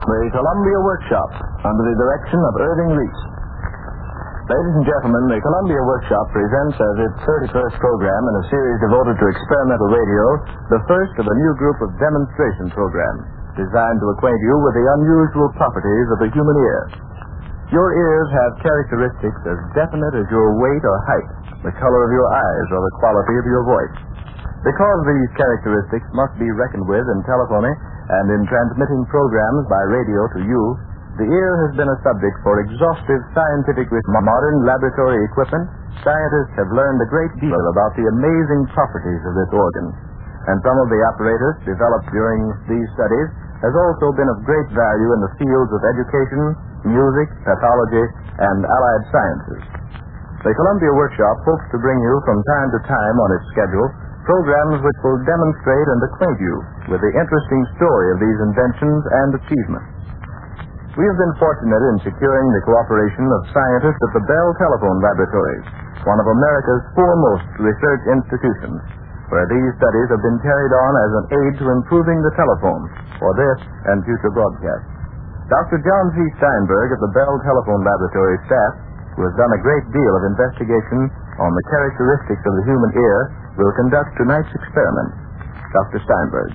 The Columbia Workshop, under the direction of Irving Reese. Ladies and gentlemen, the Columbia Workshop presents as its 31st program in a series devoted to experimental radio, the first of a new group of demonstration programs designed to acquaint you with the unusual properties of the human ear. Your ears have characteristics as definite as your weight or height, the color of your eyes, or the quality of your voice. Because these characteristics must be reckoned with in telephony and in transmitting programs by radio to you, the ear has been a subject for exhaustive scientific research. Modern laboratory equipment, scientists have learned a great deal about the amazing properties of this organ. And some of the apparatus developed during these studies has also been of great value in the fields of education, music, pathology, and allied sciences. The Columbia Workshop hopes to bring you from time to time on its schedule programs which will demonstrate and acquaint you with the interesting story of these inventions and achievements. We have been fortunate in securing the cooperation of scientists at the Bell Telephone Laboratories, one of America's foremost research institutions, where these studies have been carried on as an aid to improving the telephone for this and future broadcasts. Dr. John C. Steinberg of the Bell Telephone Laboratory staff, who has done a great deal of investigation on the characteristics of the human ear, will conduct tonight's experiment. Dr. Steinberg.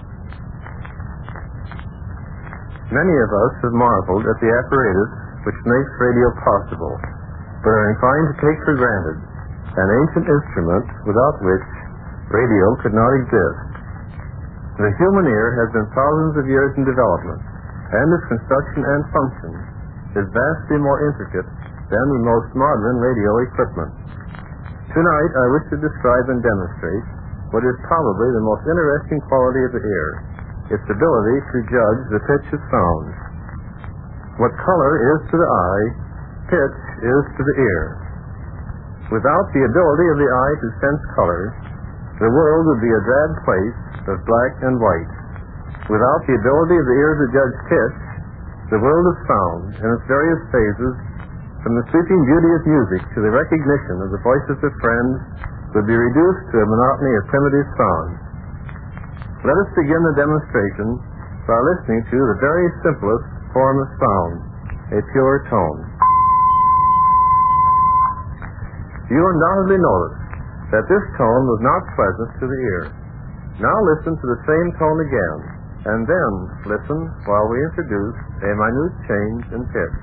Many of us have marveled at the apparatus which makes radio possible, but are inclined to take for granted an ancient instrument without which radio could not exist. The human ear has been thousands of years in development, and its construction and function is vastly more intricate than the most modern radio equipment. Tonight, I wish to describe and demonstrate what is probably the most interesting quality of the ear, its ability to judge the pitch of sound. What color is to the eye, pitch is to the ear. Without the ability of the eye to sense color, the world would be a drab place of black and white. Without the ability of the ear to judge pitch, the world of sound in its various phases, from the sweeping beauty of music to the recognition of the voices of friends, would be reduced to a monotony of primitive sound. Let us begin the demonstration by listening to the very simplest form of sound, a pure tone. You undoubtedly noticed that this tone was not pleasant to the ear. Now listen to the same tone again, and then listen while we introduce a minute change in pitch.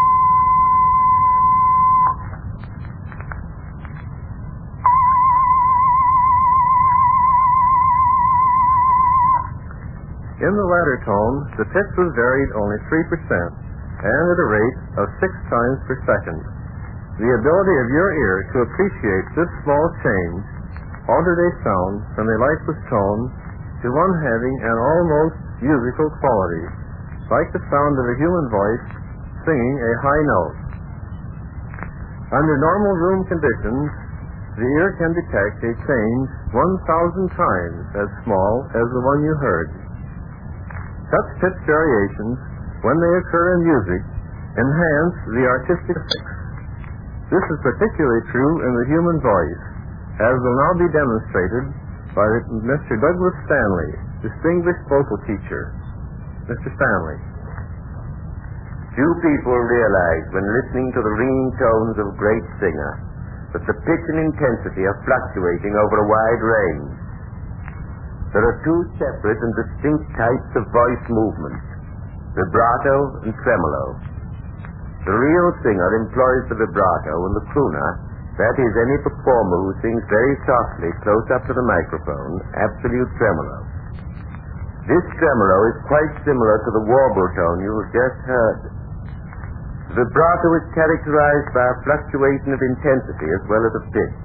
In the latter tone, the pitch was varied only 3% and at a rate of 6 times per second. The ability of your ear to appreciate this small change altered a sound from a lifeless tone to one having an almost musical quality, like the sound of a human voice singing a high note. Under normal room conditions, the ear can detect a change 1,000 times as small as the one you heard. Such pitch variations, when they occur in music, enhance the artistic effects. This is particularly true in the human voice, as will now be demonstrated by Mr. Douglas Stanley, distinguished vocal teacher. Mr. Stanley. Few people realize when listening to the ringing tones of a great singer that the pitch and intensity are fluctuating over a wide range. There are two separate and distinct types of voice movement, vibrato and tremolo. The real singer employs the vibrato, and the crooner, that is, any performer who sings very softly close up to the microphone, absolute tremolo. This tremolo is quite similar to the warble tone you have just heard. The vibrato is characterized by a fluctuation of intensity as well as of pitch.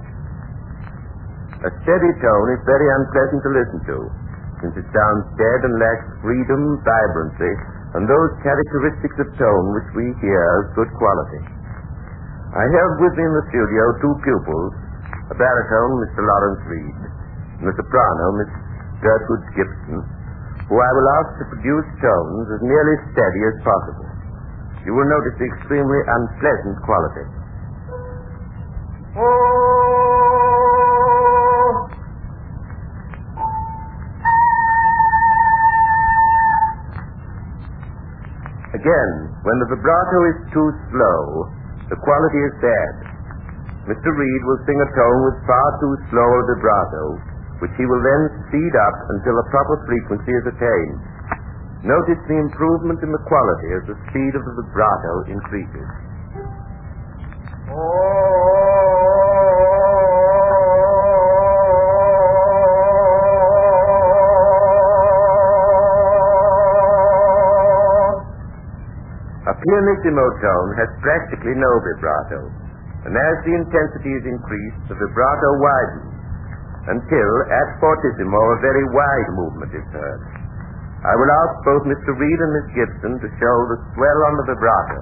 A steady tone is very unpleasant to listen to, since it sounds dead and lacks freedom, vibrancy, and those characteristics of tone which we hear as good quality. I have with me in the studio two pupils, a baritone, Mr. Lawrence Reed, and a soprano, Miss Gertrude Gibson, who I will ask to produce tones as nearly steady as possible. You will notice the extremely unpleasant quality. Again, when the vibrato is too slow, the quality is bad. Mr. Reed will sing a tone with far too slow a vibrato, which he will then speed up until a proper frequency is attained. Notice the improvement in the quality as the speed of the vibrato increases. A pianissimo tone has practically no vibrato, and as the intensity is increased, the vibrato widens, until at fortissimo a very wide movement is heard. I will ask both Mr. Reed and Miss Gibson to show the swell on the vibrato.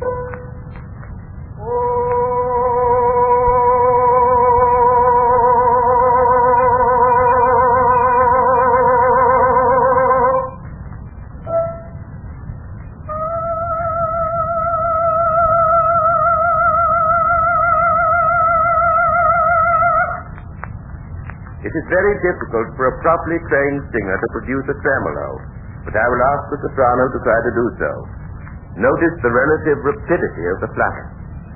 It is very difficult for a properly trained singer to produce a tremolo, but I will ask the soprano to try to do so. Notice the relative rapidity of the flutter.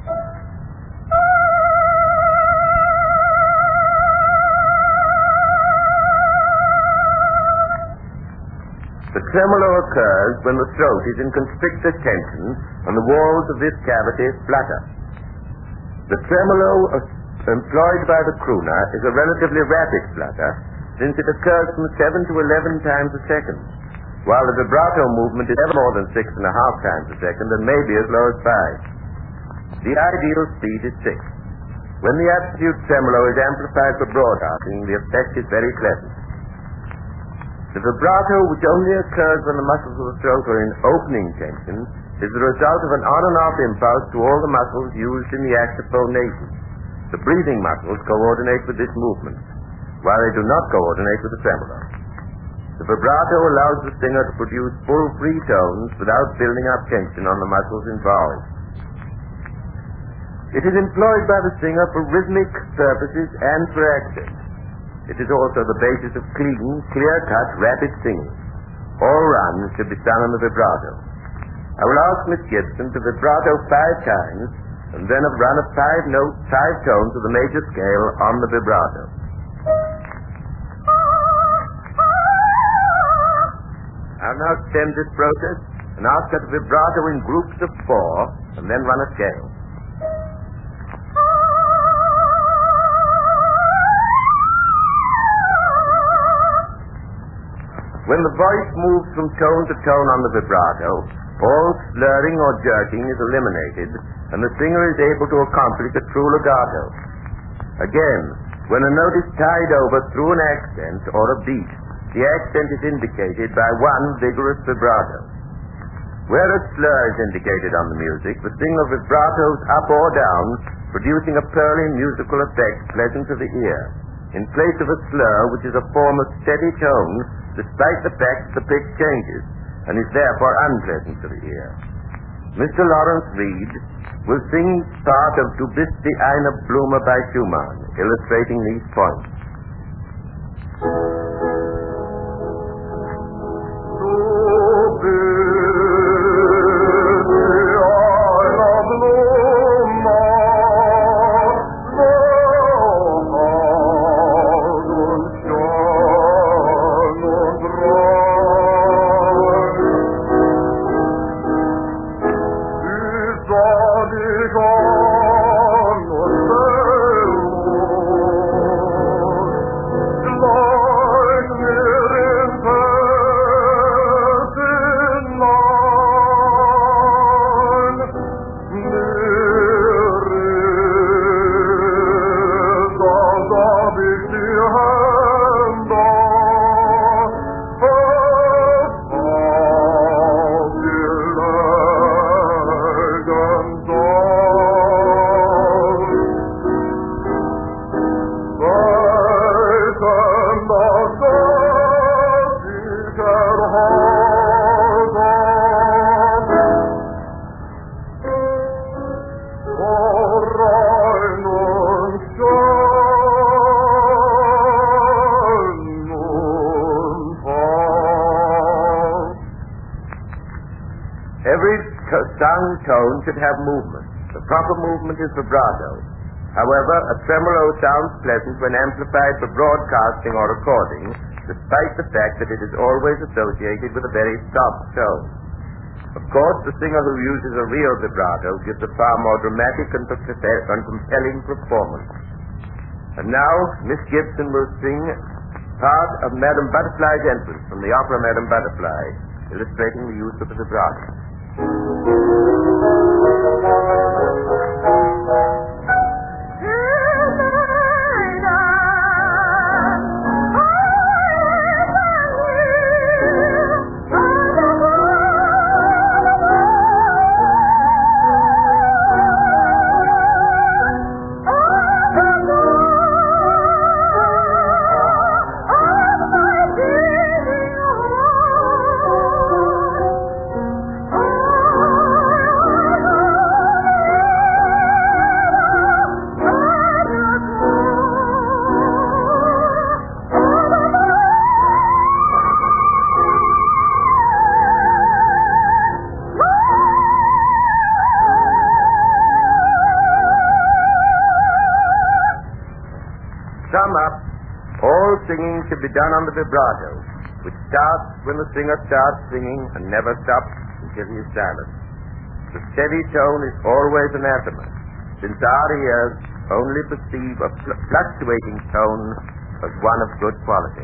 The tremolo occurs when the throat is in constricted tension and the walls of this cavity flutter. The tremolo employed by the crooner is a relatively rapid flutter, since it occurs from 7 to 11 times a second, while the vibrato movement is never more than 6.5 times a second and may be as low as 5. The ideal speed is 6. When the absolute tremolo is amplified for broadcasting, the effect is very pleasant. The vibrato, which only occurs when the muscles of the throat are in opening tension, is the result of an on and off impulse to all the muscles used in the act of phonation. The breathing muscles coordinate with this movement, while they do not coordinate with the tremolo. The vibrato allows the singer to produce full free tones without building up tension on the muscles involved. It is employed by the singer for rhythmic purposes and for accent. It is also the basis of clean, clear-cut, rapid singing. All runs should be sung on the vibrato. I will ask Miss Gibson to vibrato 5 times and then a run of 5 tones of the major scale on the vibrato. I'll now extend this process and ask her to vibrato in groups of 4 and then run a scale. When the voice moves from tone to tone on the vibrato, all slurring or jerking is eliminated, and the singer is able to accomplish a true legato. Again, when a note is tied over through an accent or a beat, the accent is indicated by one vigorous vibrato. Where a slur is indicated on the music, the singer vibratos up or down, producing a pearly musical effect pleasant to the ear, in place of a slur, which is a form of steady tone, despite the fact that the pitch changes, and is therefore unpleasant to the ear. Mr. Lawrence Reed will sing part of Du bist die eine Blume by Schumann, illustrating these points. Oh, Every sung tone should have movement. The proper movement is vibrato. However, a tremolo sounds pleasant when amplified for broadcasting or recording, despite the fact that it is always associated with a very soft tone. Of course, the singer who uses a real vibrato gives a far more dramatic and compelling performance. And now, Miss Gibson will sing part of Madame Butterfly's entrance from the opera Madame Butterfly, illustrating the use of the vibrato. Sum up, all singing should be done on the vibrato, which starts when the singer starts singing and never stops until he is silent. The steady tone is always anathema, since our ears only perceive a fluctuating tone as one of good quality.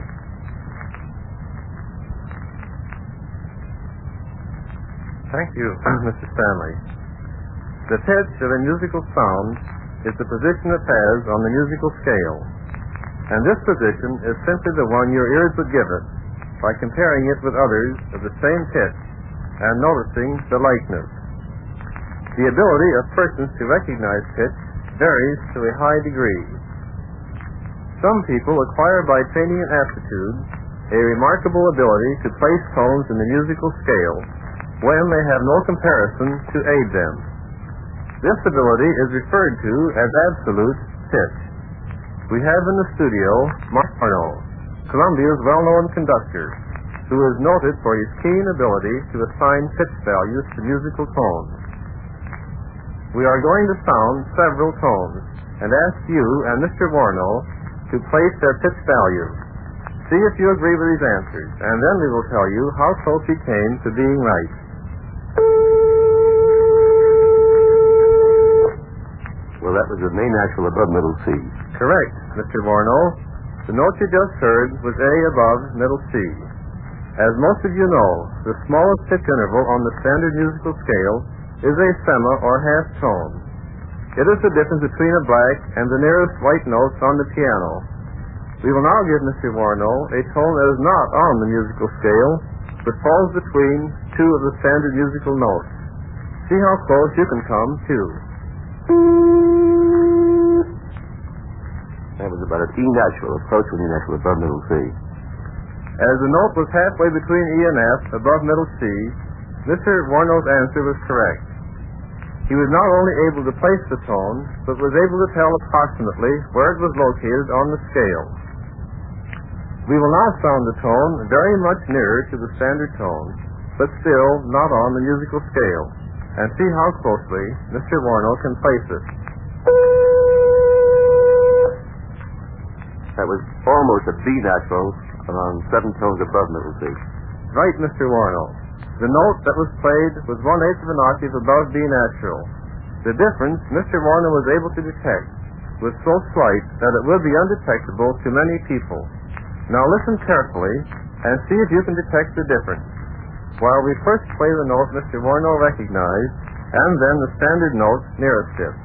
Thank you, Mr. Stanley. The pitch of a musical sound is the position it has on the musical scale. And this position is simply the one your ears would give it by comparing it with others of the same pitch and noticing the likeness. The ability of persons to recognize pitch varies to a high degree. Some people acquire by training and aptitude a remarkable ability to place tones in the musical scale when they have no comparison to aid them. This ability is referred to as absolute pitch. We have in the studio Mark Arnold, Columbia's well-known conductor, who is noted for his keen ability to assign pitch values to musical tones. We are going to sound several tones and ask you and Mr. Warno to place their pitch value. See if you agree with his answers, and then we will tell you how close he came to being right. Well, that was a main natural above middle C. Correct, Mr. Warno. The note you just heard was A above middle C. As most of you know, the smallest pitch interval on the standard musical scale is a sema or half tone. It is the difference between a black and the nearest white notes on the piano. We will now give Mr. Warno a tone that is not on the musical scale, but falls between two of the standard musical notes. See how close you can come to. That was about an E natural, approaching E natural above middle C. As the note was halfway between E and F, above middle C, Mr. Warno's answer was correct. He was not only able to place the tone, but was able to tell approximately where it was located on the scale. We will now sound the tone very much nearer to the standard tone, but still not on the musical scale, and see how closely Mr. Warno can place it. That was almost a B natural on 7 tones above middle C. Right, Mr. Warno. The note that was played was 1/8 of an octave above B natural. The difference Mr. Warno was able to detect was so slight that it will be undetectable to many people. Now listen carefully and see if you can detect the difference. While we first play the note Mr. Warno recognized, and then the standard note nearest it.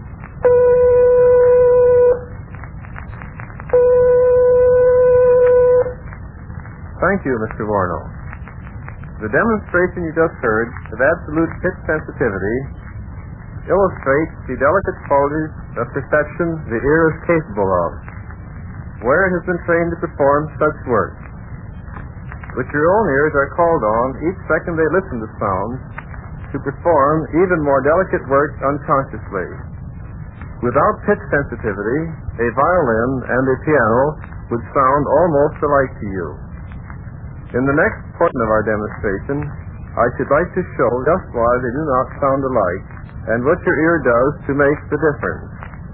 Thank you, Mr. Warno. The demonstration you just heard of absolute pitch sensitivity illustrates the delicate qualities of perception the ear is capable of, where it has been trained to perform such work. But your own ears are called on each second they listen to sounds to perform even more delicate work unconsciously. Without pitch sensitivity, a violin and a piano would sound almost alike to you. In the next portion of our demonstration, I should like to show just why they do not sound alike and what your ear does to make the difference.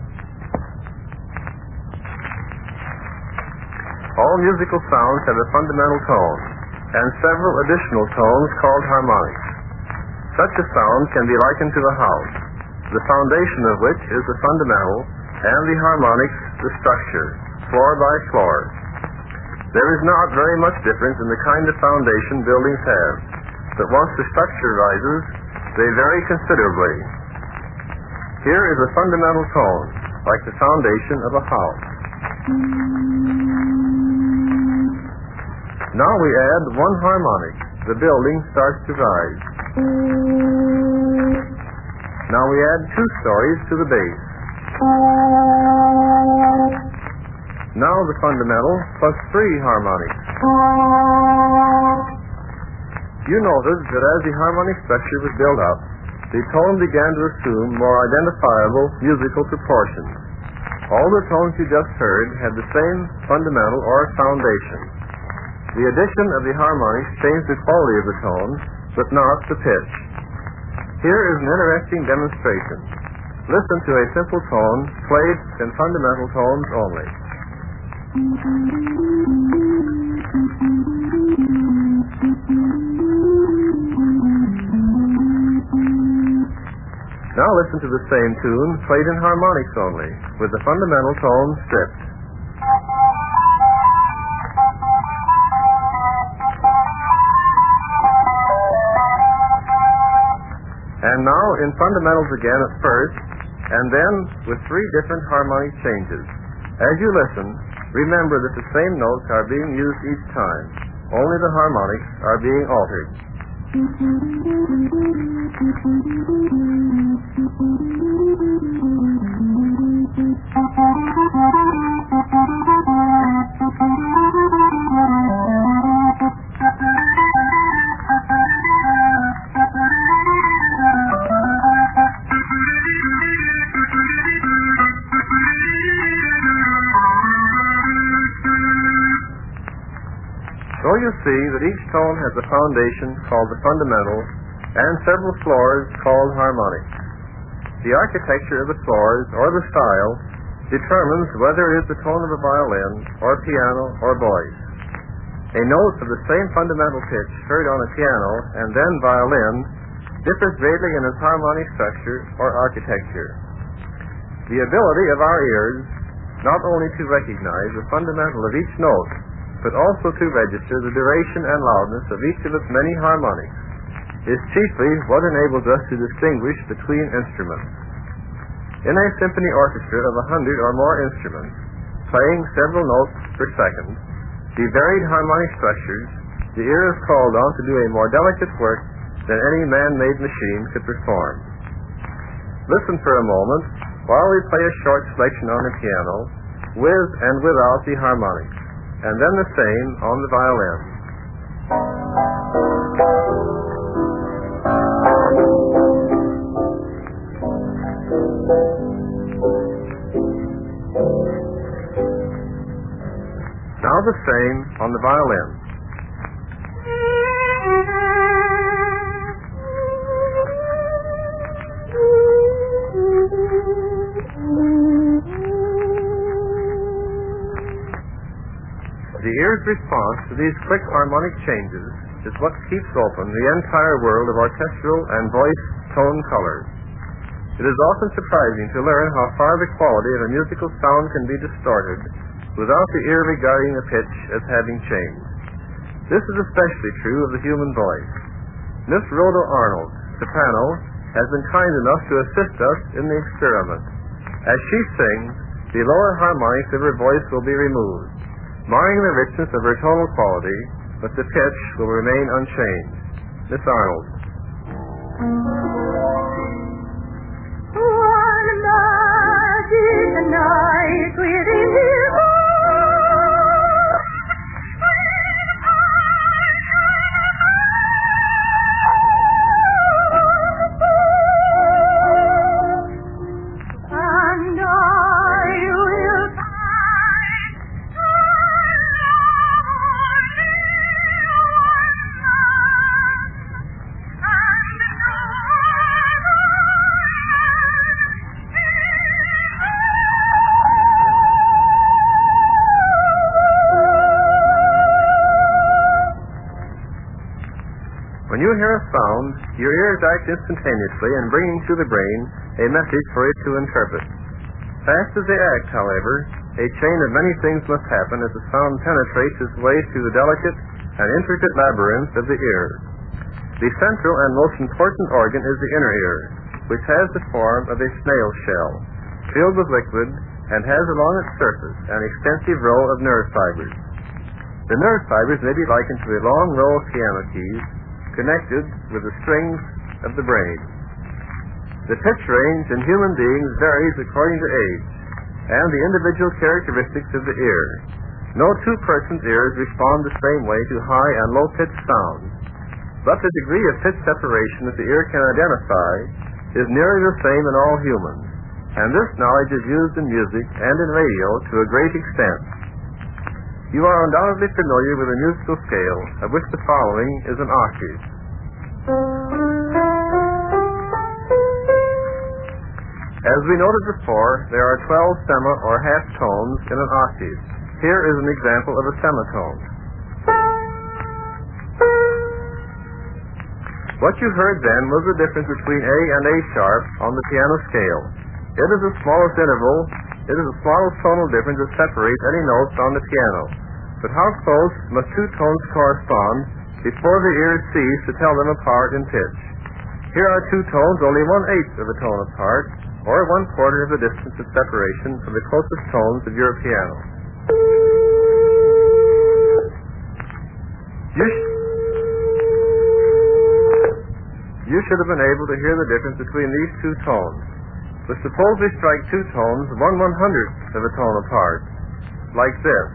All musical sounds have a fundamental tone and several additional tones called harmonics. Such a sound can be likened to a house, the foundation of which is the fundamental and the harmonics the structure, floor by floor. There is not very much difference in the kind of foundation buildings have, but once the structure rises, they vary considerably. Here is a fundamental tone, like the foundation of a house. Now we add one harmonic. The building starts to rise. Now we add 2 stories to the base. Now the fundamental plus 3 harmonics. You notice that as the harmonic structure was built up, the tone began to assume more identifiable musical proportions. All the tones you just heard had the same fundamental or foundation. The addition of the harmonics changed the quality of the tone, but not the pitch. Here is an interesting demonstration. Listen to a simple tone played in fundamental tones only. Now listen to the same tune played in harmonics only, with the fundamental tone stripped. And now in fundamentals again at first, and then with 3 different harmonic changes. As you listen, remember that the same notes are being used each time, only the harmonics are being altered. So you see that each tone has a foundation called the fundamental and several floors called harmonics. The architecture of the floors or the style determines whether it is the tone of a violin or piano or voice. A note of the same fundamental pitch heard on a piano and then violin differs greatly in its harmonic structure or architecture. The ability of our ears not only to recognize the fundamental of each note, but also to register the duration and loudness of each of its many harmonics, is chiefly what enables us to distinguish between instruments. In a symphony orchestra of 100 or more instruments, playing several notes per second, the varied harmonic structures, the ear is called on to do a more delicate work than any man-made machine could perform. Listen for a moment while we play a short selection on the piano, with and without the harmonics, and then the same on the violin. Now the same on the violin. The ear's response to these quick harmonic changes is what keeps open the entire world of orchestral and voice tone colors. It is often surprising to learn how far the quality of a musical sound can be distorted without the ear regarding the pitch as having changed. This is especially true of the human voice. Miss Rhoda Arnold, soprano, has been kind enough to assist us in the experiment. As she sings, the lower harmonics of her voice will be removed, marring the richness of her tonal quality, but the pitch will remain unchanged. Miss Arnold. One magic night within the you hear a sound, your ears act instantaneously in bringing to the brain a message for it to interpret. Fast as they act, however, a chain of many things must happen as the sound penetrates its way through the delicate and intricate labyrinth of the ear. The central and most important organ is the inner ear, which has the form of a snail shell, filled with liquid, and has along its surface an extensive row of nerve fibers. The nerve fibers may be likened to a long row of piano keys connected with the strings of the brain. The pitch range in human beings varies according to age and the individual characteristics of the ear. No two persons' ears respond the same way to high and low-pitched sounds, but the degree of pitch separation that the ear can identify is nearly the same in all humans, and this knowledge is used in music and in radio to a great extent. You are undoubtedly familiar with a musical scale, of which the following is an octave. As we noted before, there are 12 sema or half tones in an octave. Here is an example of a semitone. What you heard then was the difference between A and A sharp on the piano scale. It is the smallest tonal difference that separates any notes on the piano. But how close must two tones correspond before the ears cease to tell them apart in pitch? Here are two tones only 1/8 of a tone apart, or 1/4 of the distance of separation from the closest tones of your piano. You should have been able to hear the difference between these two tones. But suppose we strike two tones 1/100th of a tone apart, like this.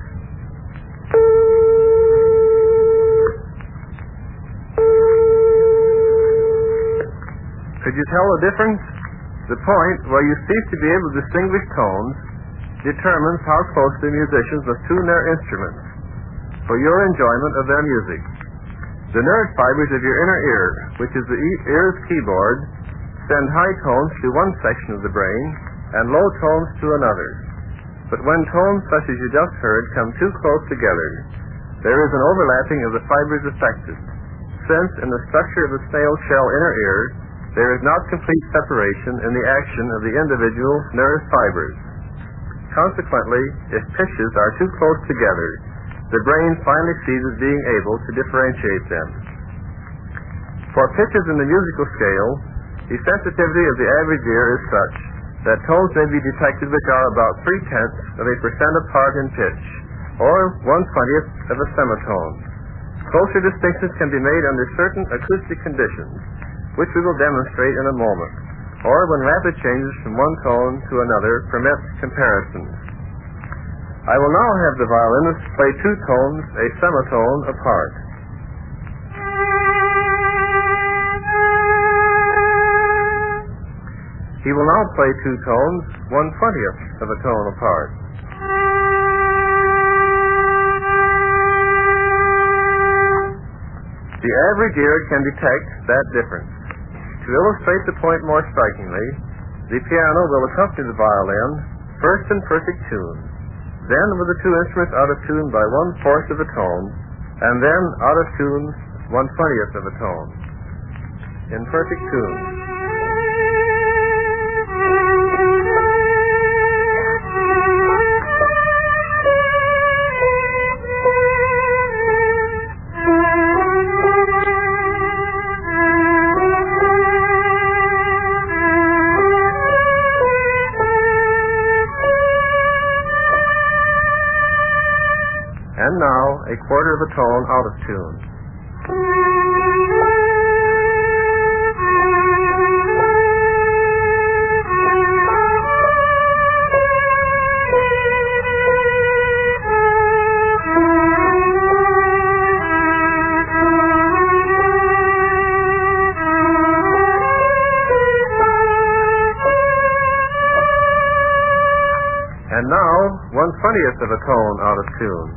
Could you tell the difference? The point where you cease to be able to distinguish tones determines how closely musicians must tune their instruments for your enjoyment of their music. The nerve fibers of your inner ear, which is the ear's keyboard, send high tones to one section of the brain and low tones to another. But when tones such as you just heard come too close together, there is an overlapping of the fibers affected, since in the structure of the snail shell inner ear, there is not complete separation in the action of the individual nerve fibers. Consequently, if pitches are too close together, the brain finally ceases being able to differentiate them. For pitches in the musical scale, the sensitivity of the average ear is such that tones may be detected which are about 0.3% apart in pitch, or 1/20th of a semitone. Closer distinctions can be made under certain acoustic conditions, which we will demonstrate in a moment, or when rapid changes from one tone to another permit comparisons. I will now have the violinist play two tones, a semitone, apart. He will now play two tones, 1/20th of a tone apart. The average ear can detect that difference. To illustrate the point more strikingly, the piano will accompany the violin first in perfect tune, then with the two instruments out of tune by 1/4 of a tone, and then out of tune 1/20th of a tone. In perfect tune. And now, a 1/4 of a tone out of tune. And now, 1/20th of a tone out of tune.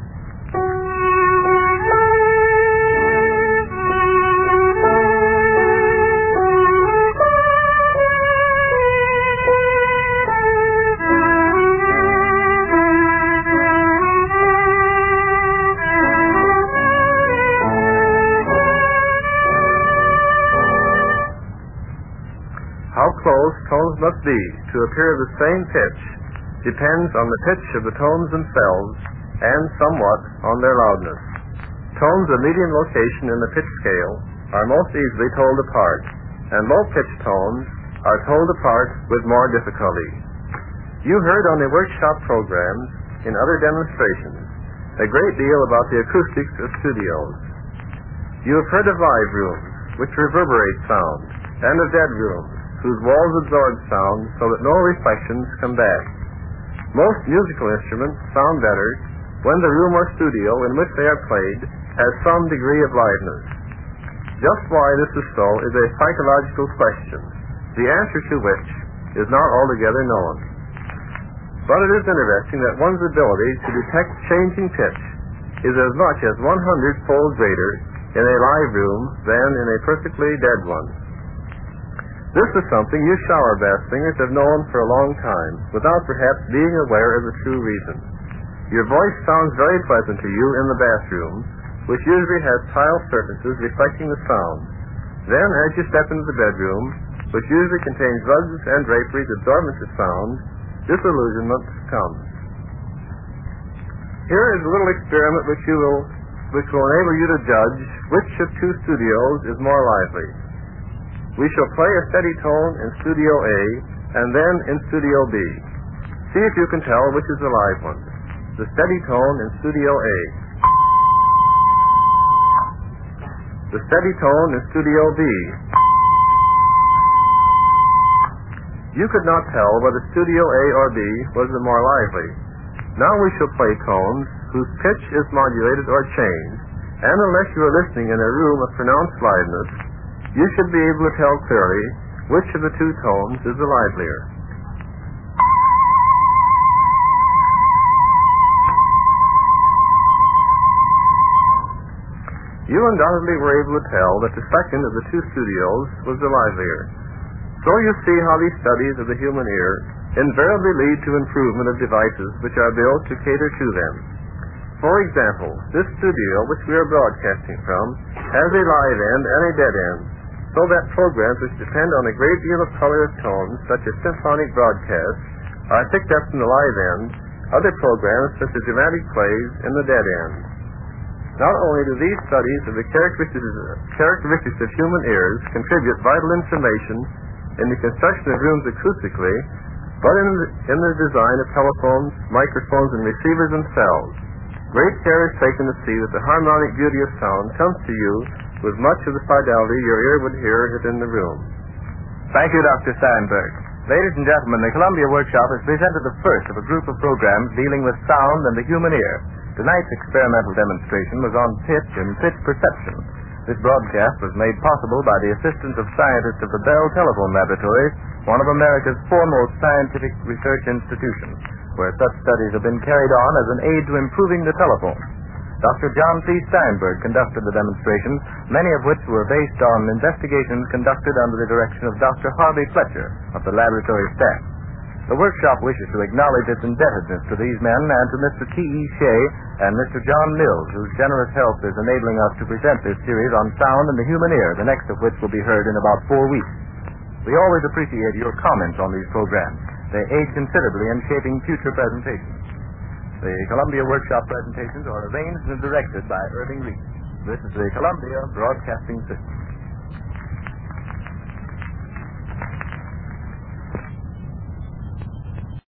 How close tones must be to appear the same pitch depends on the pitch of the tones themselves and somewhat on their loudness. Tones of medium location in the pitch scale are most easily told apart, and low-pitched tones are told apart with more difficulty. You heard on the workshop programs in other demonstrations a great deal about the acoustics of studios. You have heard of live rooms, which reverberate sound, and of dead rooms, whose walls absorb sound so that no reflections come back. Most musical instruments sound better when the room or studio in which they are played has some degree of liveness. Just why this is so is a psychological question, the answer to which is not altogether known. But it is interesting that one's ability to detect changing pitch is as much as 100-fold greater in a live room than in a perfectly dead one. This is something you shower bath singers have known for a long time, without perhaps being aware of the true reason. Your voice sounds very pleasant to you in the bathroom, which usually has tile surfaces reflecting the sound. Then, as you step into the bedroom, which usually contains rugs and draperies absorbent to sound, disillusionment comes. Here is a little experiment which will enable you to judge which of two studios is more lively. We shall play a steady tone in Studio A and then in Studio B. See if you can tell which is the live one. The steady tone in Studio A. The steady tone in Studio B. You could not tell whether Studio A or B was the more lively. Now we shall play tones whose pitch is modulated or changed, and unless you are listening in a room of pronounced liveness, you should be able to tell clearly which of the two tones is the livelier. You undoubtedly were able to tell that the second of the two studios was the livelier. So you see how these studies of the human ear invariably lead to improvement of devices which are built to cater to them. For example, this studio which we are broadcasting from has a live end and a dead end, so that programs which depend on a great deal of color of tones, such as symphonic broadcasts, are picked up in the live end, other programs, such as dramatic plays, in the dead end. Not only do these studies of the characteristics of human ears contribute vital information in the construction of rooms acoustically, but in the design of telephones, microphones, and receivers themselves. Great care is taken to see that the harmonic beauty of sound comes to you with much of the fidelity your ear would hear it in the room. Thank you, Dr. Steinberg. Ladies and gentlemen, the Columbia Workshop has presented the first of a group of programs dealing with sound and the human ear. Tonight's experimental demonstration was on pitch and pitch perception. This broadcast was made possible by the assistance of scientists of the Bell Telephone Laboratory, one of America's foremost scientific research institutions, where such studies have been carried on as an aid to improving the telephone. Dr. John C. Steinberg conducted the demonstrations, many of which were based on investigations conducted under the direction of Dr. Harvey Fletcher of the laboratory staff. The workshop wishes to acknowledge its indebtedness to these men and to Mr. T.E. Shea and Mr. John Mills, whose generous help is enabling us to present this series on sound and the human ear, the next of which will be heard in about 4 weeks. We always appreciate your comments on these programs. They aid considerably in shaping future presentations. The Columbia Workshop presentations are arranged and directed by Irving Reese. This is the Columbia Broadcasting System.